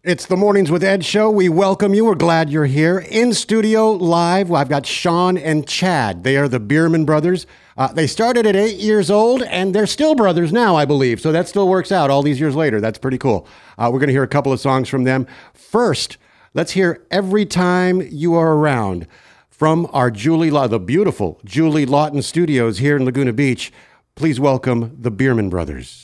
It's the Mornings with Ed show. We welcome you. We're glad you're here. In studio live, I've got Sean and Chad. They are the Bierman brothers. They started at 8 years old, and they're still brothers now, I believe. So that still works out all these years later. That's pretty cool. We're going to hear a couple of songs from them. First, let's hear Every Time You Are Around from our the beautiful Julie Lawton Studios here in Laguna Beach. Please welcome the Bierman brothers.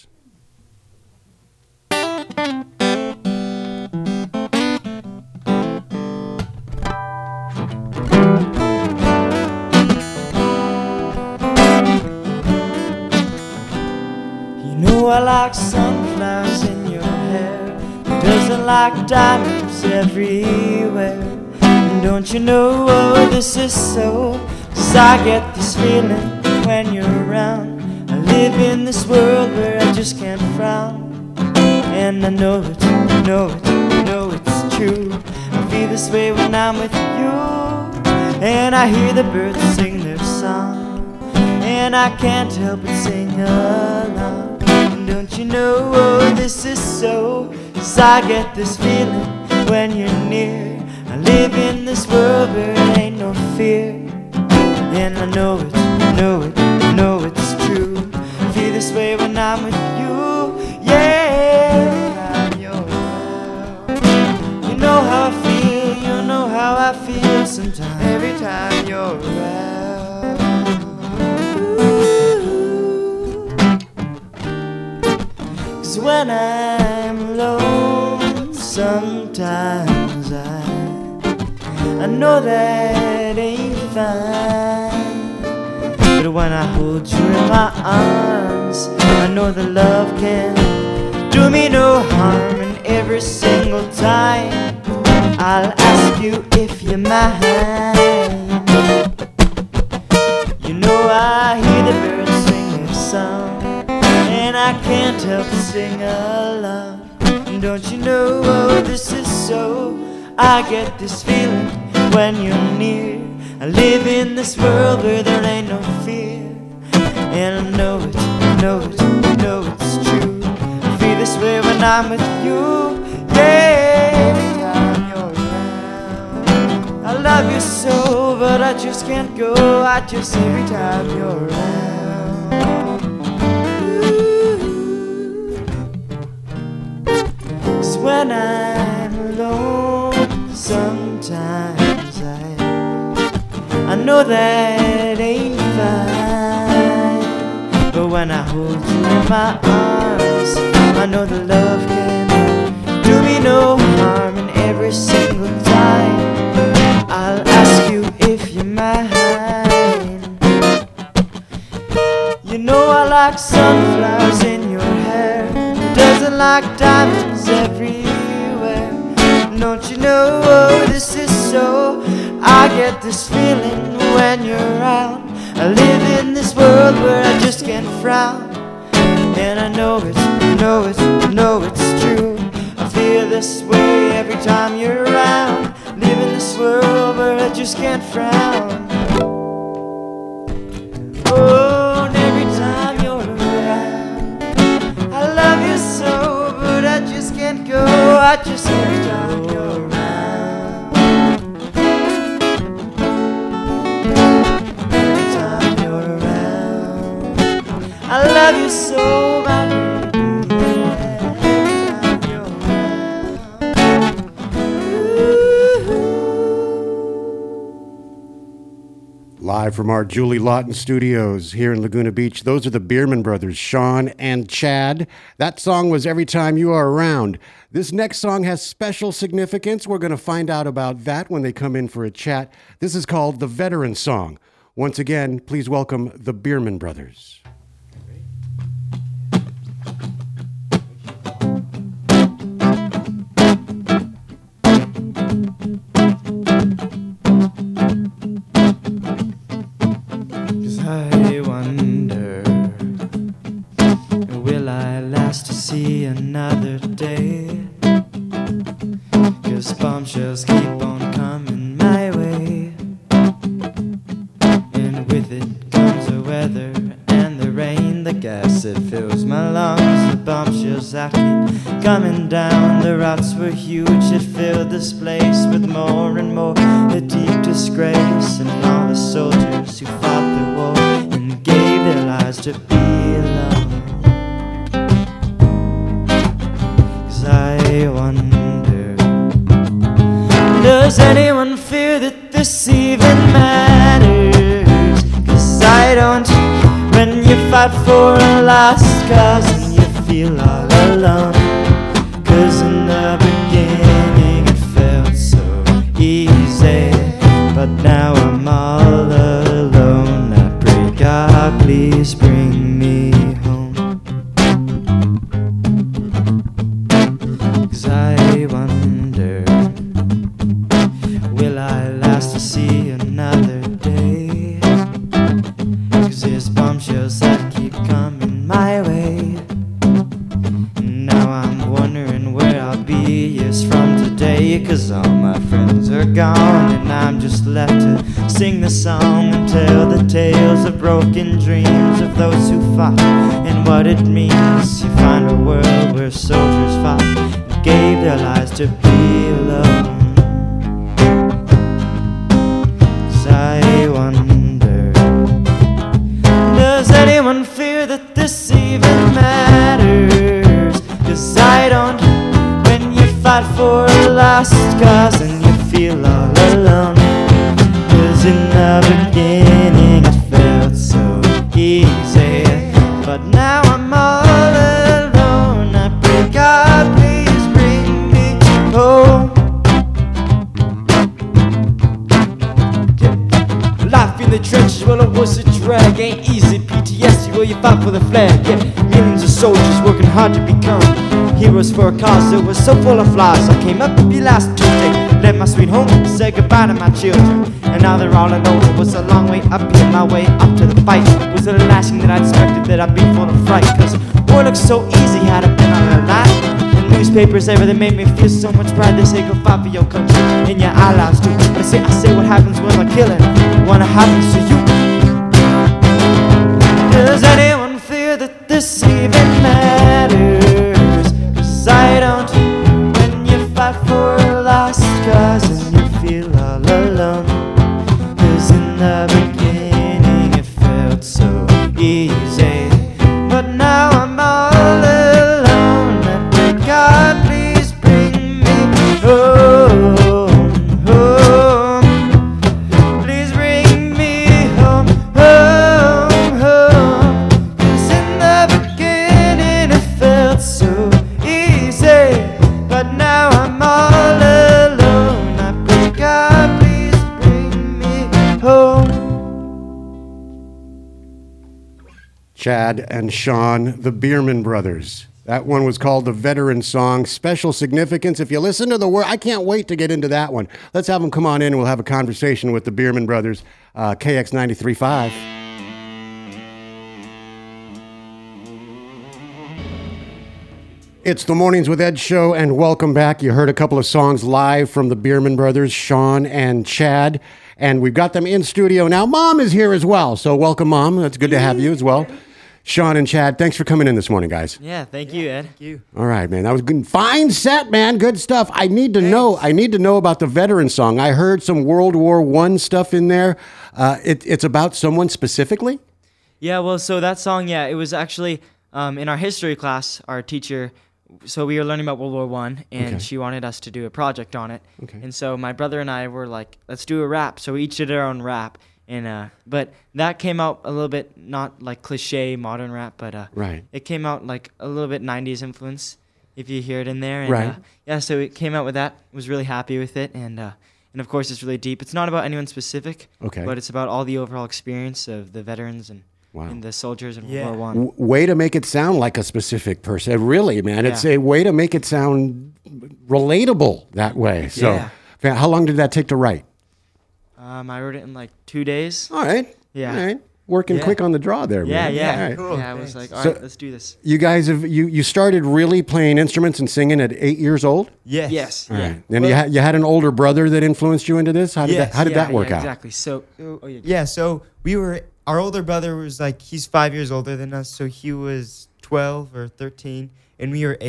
I like sunflowers in your hair. Who doesn't like diamonds everywhere? And don't you know, oh, this is so, 'cause I get this feeling when you're around. I live in this world where I just can't frown. And I know it, know it, know it's true. I feel this way when I'm with you. And I hear the birds sing their song, and I can't help but sing along. Don't you know, oh, this is so, 'cause I get this feeling when you're near. I live in this world where there ain't no fear. And I know it, know it, know it's true. I feel this way when I'm with you, yeah. You know how I feel, you know how I feel sometimes. Every time you're around. When I'm alone, sometimes I know that ain't fine. But when I hold you in my arms, I know that love can do me no harm. And every single time I'll ask you if you're mine. You know I hear the birds sing their song, and I can't help but sing along. And don't you know, oh, this is so, I get this feeling when you're near. I live in this world where there ain't no fear. And I know it, know it, know it's true. I feel this way when I'm with you, yeah. Every time you're around, I love you so, but I just can't go. I just, every time you're around. When I'm alone, sometimes I know that ain't fine. But when I hold you in my arms, I know that love can do me no harm. And every single time I'll ask you if you're mine. You know I like sunflowers in your hair. Who doesn't like diamonds everywhere? Don't you know, oh, this is so, I get this feeling when you're around. I live in this world where I just can't frown. And I know it, know it, know it's true. I feel this way every time you're around. Live in this world where I just can't frown. Oh, and every time you're around, I love you so, but I just can't go. I just, every time you're around, every time you're around, I love you so, my dear. Every time you're around. Live from our Julie Lawton Studios here in Laguna Beach, those are the Bierman brothers, Sean and Chad. That song was Every Time You Are Around. This next song has special significance. We're going to find out about that when they come in for a chat. This is called The Veteran Song. Once again, please welcome the Bierman brothers. I wonder, will I last to see another day? 'Cause bombshells keep on coming my way, and with it comes the weather and the rain, the gas that fills my lungs, the bombshells I keep coming down. The routes were huge, it filled this place with more and more the deep disgrace. And all the soldiers who fought the war and gave their lives to be alone. 'Cause I wonder, does anyone fear that this even matters? 'Cause I don't. When you fight for a lost cause and you feel all alone. 'Cause in the beginning it felt so easy, but now I'm all alone. I pray God please bring me home. 'Cause I wonder, will I last to see another day? 'Cause there's bombshells that keep coming my way. Now I'm wondering where I'll be years from today. 'Cause all my friends are gone and I'm just left to sing the song and tell the tales of broken dreams of those who fought and what it means to find a world where soldiers fought and gave their lives to be alone. 'Cause I wonder, does anyone fear that this even matters? 'Cause I don't. When you fight for a lost cause and you feel all alone. 'Cause in the beginning it felt so easy, but now I'm all alone. I pray God please bring me home. Life in the trenches, well it was a drag. Ain't easy, PTSD, well you fight for the flag. Yeah, millions of soldiers working hard to become heroes for a cause that was so full of flaws. I came up to be last Tuesday, left my sweet home, said goodbye to my children. And now they're all alone. It was a long way up here, my way up to the fight. Was it a last thing that I expected, that I'd be full of fright? 'Cause war looked so easy, had I been on a line. And newspapers ever, they made me feel so much pride. They say go fight for your country and your allies too. But I say what happens when they're killing, what happens to you? Does anyone fear that this even matters? 'Cause I don't. When you fight for a lost cause and you feel all alone. 'Cause in the beginning it felt so easy, but now I'm all alone. I pray God please bring me home, home. Please bring me home, home, home. 'Cause in the beginning it felt so easy, but now I'm all alone. I pray God please bring me home. Chad and Sean, the Bierman brothers. That one was called the Veteran Song. Special significance. If you listen to the word, I can't wait to get into that one. Let's have them come on in and we'll have a conversation with the Bierman brothers. KX 93.5. It's the Mornings with Ed show, and welcome back. You heard a couple of songs live from the Bierman brothers, Sean and Chad, and we've got them in studio now. Mom is here as well, so welcome, Mom. That's good to have you as well. Sean and Chad, thanks for coming in this morning, guys. Yeah, thank you, Ed. Thank you. All right, man. That was good. Fine set, man. Good stuff. I need to know about the Veteran Song. I heard some World War I stuff in there. It's about someone specifically? Yeah, well, so that song, yeah, it was actually in our history class, our teacher, so we were learning about World War I, and Okay. she wanted us to do a project on it. Okay. And so my brother and I were like, let's do a rap. So we each did our own rap. And but that came out a little bit not like cliche modern rap, but Right. it came out like a little bit 90s influence, if you hear it in there. And, Right. yeah, so it came out with that. Was really happy with it, and of course it's really deep. It's not about anyone specific, Okay. but it's about all the overall experience of the veterans and Wow. the soldiers in Yeah. World War I. Way to make it sound like a specific person. Really, man. It's Yeah. a way to make it sound relatable that way. So, Yeah. man, how long did that take to write? I wrote it in like 2 days. All right. Yeah. All right. Working Yeah. quick on the draw there, Yeah, man. yeah. All right. Cool, Yeah, I was thanks. like, all So- right, let's do this. You guys have you started really playing instruments and singing at 8 years old? Yes. Yes. All yeah. right. And you had an older brother that influenced you into this? How did Yes. that Yeah, work yeah, out? Exactly. So, oh yeah. Yeah, so our older brother was like, he's 5 years older than us, so he was 12 or 13, and we were 8.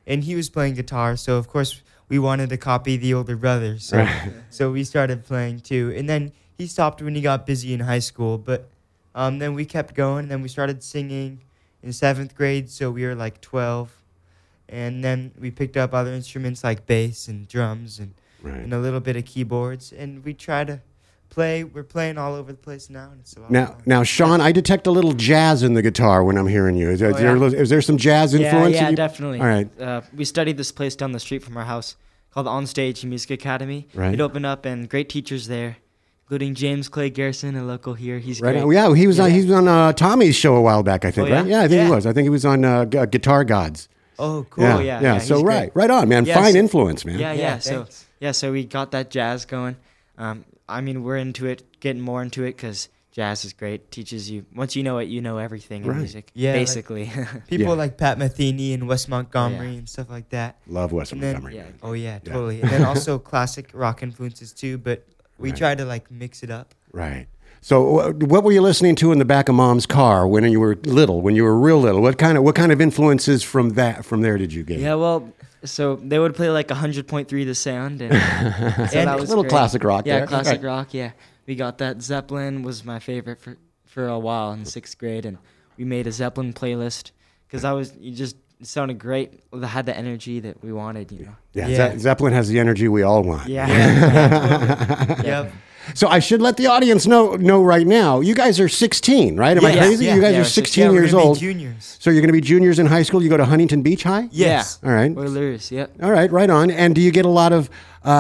and he was playing guitar. So of course we wanted to copy the older brother. So Right. so we started playing too. And then he stopped when he got busy in high school. But then we kept going. And then we started singing in 7th grade. So we were like 12. And then we picked up other instruments like bass and drums and Right. a little bit of keyboards. And we try to play. We're playing all over the place now. And it's a lot of Now, fun. now, Sean, I detect a little jazz in the guitar when I'm hearing you. Is there some jazz influence? Yeah, in you? definitely. All right. We studied this place down the street from our house called Onstage Music Academy. Right. It opened up, and great teachers there, including James Clay Garrison, a local here. He's Right. great. On. Yeah, he was on Tommy's show a while back, I think. Oh, yeah? Right? Yeah, I think Yeah. he was. I think he was on Guitar Gods. Oh, cool. Yeah, yeah, yeah. yeah, So he's right, great. right on, man. Yeah, Fine so- influence, man. Yeah. thanks. So we got that jazz going. I mean, we're into it, getting more into it because jazz is great. Teaches you, once you know it, you know everything Right. in music. Yeah, like- basically. People Yeah. like Pat Metheny and Wes Montgomery Oh, yeah. and stuff like that. Love Wes And then- Montgomery. yeah. Oh yeah, Yeah. totally. And then also classic rock influences too, but we Right. try to like mix it up. Right. So, what were you listening to in the back of Mom's car when you were little? When you were real little, what kind of influences from there did you get? Yeah, well, so they would play like 100.3 The Sound, and so And that a was little great. classic rock Yeah, there. classic Right. rock. Yeah, we got that. Zeppelin was my favorite for a while in 6th grade, and we made a Zeppelin playlist because it sounded great. It had the energy that we wanted, you know. Yeah, Yeah. Zeppelin has the energy we all want. Yeah. Yep. So I should let the audience know right now. You guys are 16, right? Am I Yeah, crazy? yeah, You guys yeah, are we're 16 Yeah, we're years gonna be old. juniors. So you're going to be juniors in high school. You go to Huntington Beach High. Yes. All right. We're Lewis. Yep. All right. Right on. And do you get a lot of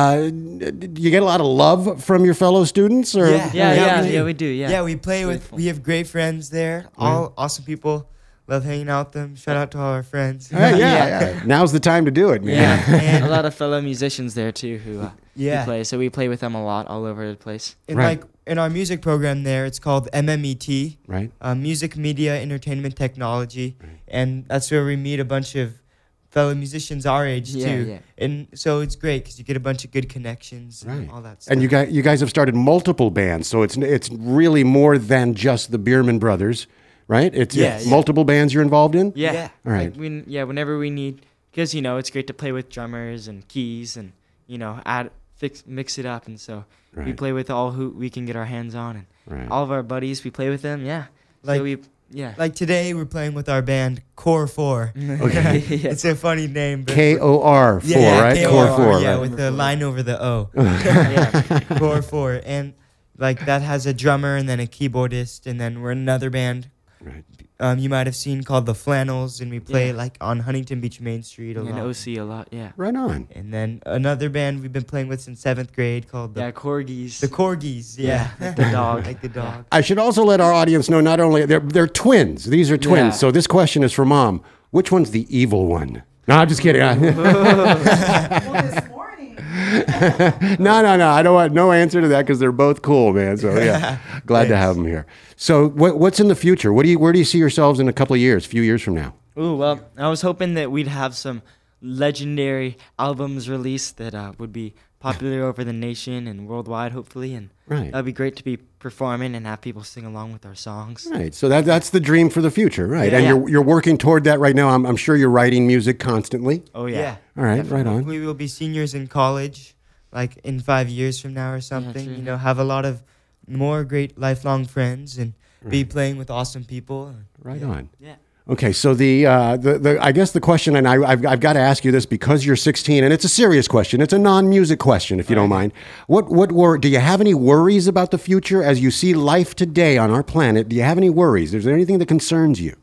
love from your fellow students? Or Yeah. Yeah, we do. Yeah. Yeah, we play It's with. really We have great friends there. All awesome people. Love hanging out with them. Shout out to all our friends. All right, yeah. Now's the time to do it, man. Yeah, And- a lot of fellow musicians there too who Yeah. play. So we play with them a lot, all over the place. And Right. like in our music program there, it's called MMET, Right. Music, Media, Entertainment Technology, and that's where we meet a bunch of fellow musicians our age Yeah, too. yeah. And so it's great because you get a bunch of good connections and Right. all that stuff. And you guys have started multiple bands, so it's really more than just the Bierman Brothers, right? It's Yes. multiple bands you're involved in. Yeah. Yeah. All right. Like whenever we need, because it's great to play with drummers and keys and mix it up, and so we Right. play with all who we can get our hands on, and Right. all of our buddies we play with them. Yeah. Like- So yeah. Like today, we're playing with our band Core 4. Okay. Yeah. It's a funny name. But KOR 4, yeah, right? KOR, Core 4, yeah, right? with the line over the O. Yeah. Core 4. And like that has a drummer and then a keyboardist, and then we're another band Right. you might have seen called the Flannels, and we play Yeah. like on Huntington Beach Main Street a And lot. OC a lot. Yeah. Right on. And then another band we've been playing with since 7th grade called Yeah. Corgis. the Corgis. Yeah, Like the dog. like the dog. I should also let our audience know not only they're twins. These are twins. Yeah. So this question is for Mom. Which one's the evil one? No, I'm just kidding. Well, this morning. No. I don't want no answer to that because they're both cool, man. So yeah, glad to have them here. So what's in the future? Where do you see yourselves in a couple of years, few years from now? Ooh, well, I was hoping that we'd have some legendary albums released that would be popular over the nation and worldwide, hopefully, and Right. that'd be great to be performing and have people sing along with our songs. Right. So that's the dream for the future, right? Yeah. And Yeah. you're working toward that right now. I'm sure you're writing music constantly. Oh Yeah. yeah. All right, right on. We will be seniors in college, like in 5 years from now or something. true. You know, have a lot of more great lifelong friends and be playing with awesome people. Right on. Yeah. Okay, so the I guess the question, and I've got to ask you this because you're 16, and it's a serious question. It's a non-music question, if you don't mind. Do you have any worries about the future as you see life today on our planet? Do you have any worries? Is there anything that concerns you?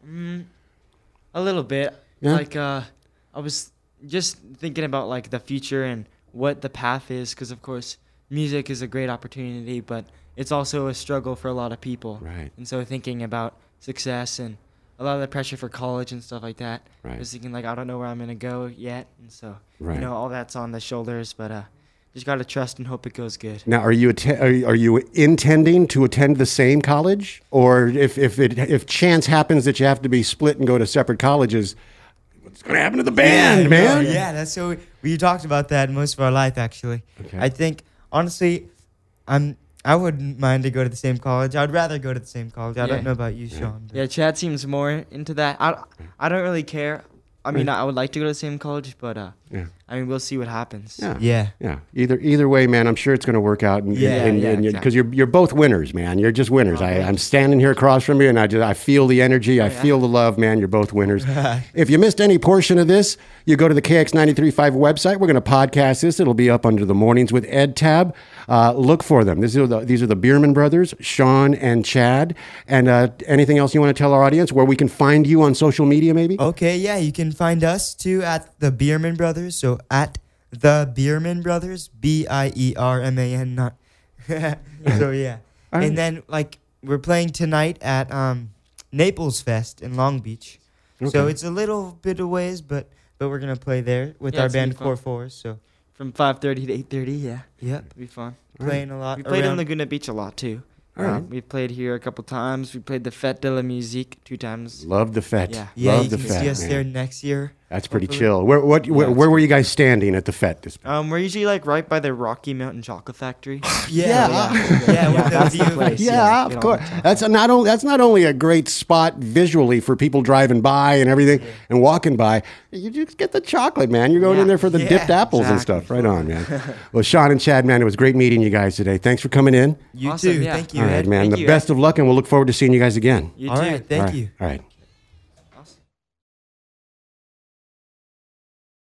A little bit. Yeah? Like I was just thinking about like the future and what the path is, because of course music is a great opportunity, but it's also a struggle for a lot of people. Right. And so thinking about success and a lot of the pressure for college and stuff like that. Right. I was thinking like I don't know where I'm gonna go yet, and so Right. all that's on the shoulders, but just gotta trust and hope it goes good. Now, are you intending to attend the same college, or if chance happens that you have to be split and go to separate colleges, what's going to happen to the band, man? Yeah, that's so we talked about that most of our life actually. Okay. I think honestly, I wouldn't mind to go to the same college. I'd rather go to the same college. I Yeah. don't know about you, Sean. but- Yeah, Chad seems more into that. I don't really care I mean, I would like to go to the same college, but Yeah. I mean, we'll see what happens. Yeah. Yeah. Yeah. Either way, man, I'm sure it's going to work out. And, Yeah, because you're both winners, man. You're just winners. I'm standing here across from you, and I feel the energy. I feel the love, man. You're both winners. If you missed any portion of this, you go to the KX935 website. We're going to podcast this. It'll be up under the Mornings with Ed tab. Look for them. These are the Bierman brothers, Sean and Chad. And anything else you want to tell our audience where we can find you on social media, maybe? Okay, yeah, you can find us too at the Bierman Brothers. So at the Bierman Brothers, BIERMAN. Not. So yeah, All right. and then like we're playing tonight at Naples Fest in Long Beach. So Okay. it's a little bit of ways, but we're gonna play there with Yeah, our it's gonna band be fun. Core Fours. So From 5:30 to 8:30, yeah. yep, It'll be fun. playing a lot. We played in around- Laguna Beach a lot, too. All right. We played here a couple times. We played the Fête de la Musique 2 times. Love the Fete. Yeah. Yeah, Love you the can Fete, see us man. there next year. That's pretty Hopefully. chill. Where were you guys standing at the Fete? We're usually like right by the Rocky Mountain Chocolate Factory. Yeah, with that's the the view. place. Yeah, get of all course. the time. That's not only a great spot visually for people driving by and everything and walking by. You just get the chocolate, man. You're going in Yeah. there for the Yeah, dipped apples and exactly. stuff. Right on, man. Well, Sean and Chad, man, it was great meeting you guys today. Thanks for coming in. You Awesome, too. yeah. Thank you, All right, Ed. man. Thank the you, best of luck, and we'll look forward to seeing you guys again. You All too. right, thank All right. you. All right.